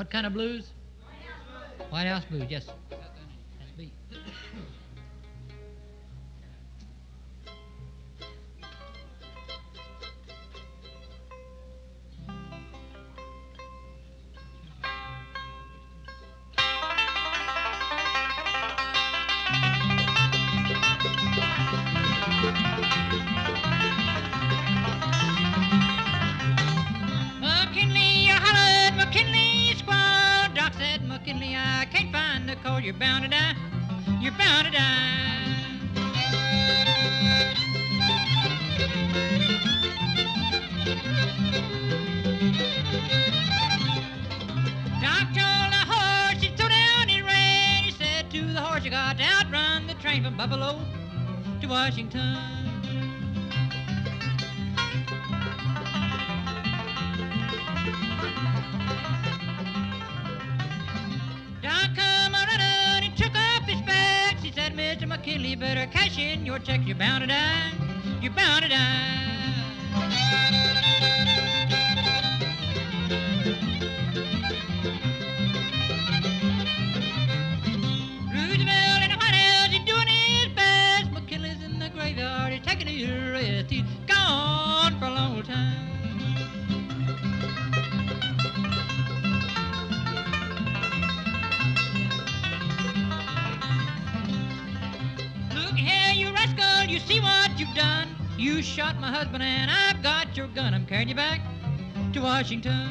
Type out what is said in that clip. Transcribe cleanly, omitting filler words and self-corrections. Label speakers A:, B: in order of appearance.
A: What kind of blues? White House blues, yes. That's B. McKinley, you hollered, McKinley, squaw. Doc said, McKinley, I can't find the cause. You're bound to die. You're bound to die. Doc told the horse he'd throw down his rein. He said to the horse, you got to outrun the train from Buffalo to Washington. Doc come a running, he took off his specs. He said, Mr. McKinley, you better cash in your check. You're bound to die. You're bound to die. Roosevelt in the White House, he's doing his best. McKinley's in the graveyard, he's taking his rest. He's gone for a long time. Look here, you rascal, you see what you've done. You shot my husband and I've got your gun. I'm carrying you back to Washington.